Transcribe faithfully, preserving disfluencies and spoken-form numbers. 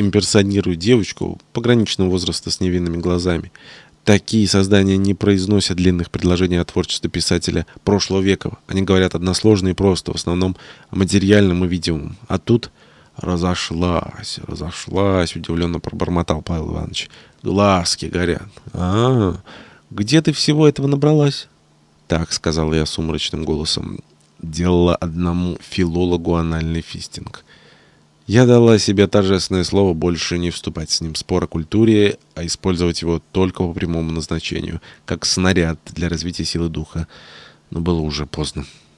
имперсонирует девочку пограничного возраста с невинными глазами. Такие создания не произносят длинных предложений о творчестве писателя прошлого века. Они говорят односложно и просто, в основном о материальном и видимом. А тут разошлась, разошлась, удивленно пробормотал Павел Иванович. Глазки горят. А, где ты всего этого набралась? Так, сказал я сумрачным голосом, делала одному филологу анальный фистинг. Я дала себе торжественное слово больше не вступать с ним в спор о культуре, а использовать его только по прямому назначению, как снаряд для развития силы духа. Но было уже поздно.